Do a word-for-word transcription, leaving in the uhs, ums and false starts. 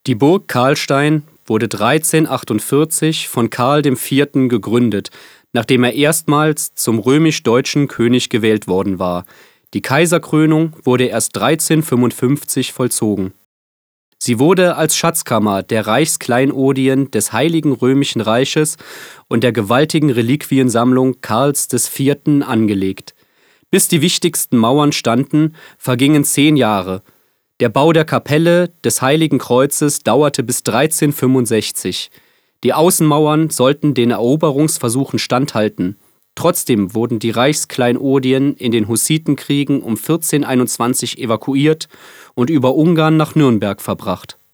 Die Burg Karlstein wurde dreizehnhundertachtundvierzig von Karl der Vierte gegründet, nachdem er erstmals zum römisch-deutschen König gewählt worden war. Die Kaiserkrönung wurde erst dreizehnhundertfünfundfünfzig vollzogen. Sie wurde als Schatzkammer der Reichskleinodien des Heiligen Römischen Reiches und der gewaltigen Reliquiensammlung Karls des Vierten angelegt. Bis die wichtigsten Mauern standen, vergingen zehn Jahre. Der Bau der Kapelle des Heiligen Kreuzes dauerte bis dreizehnhundertfünfundsechzig. Die Außenmauern sollten den Eroberungsversuchen standhalten. Trotzdem wurden die Reichskleinodien in den Hussitenkriegen um vierzehnhunderteinundzwanzig evakuiert und über Ungarn nach Nürnberg verbracht.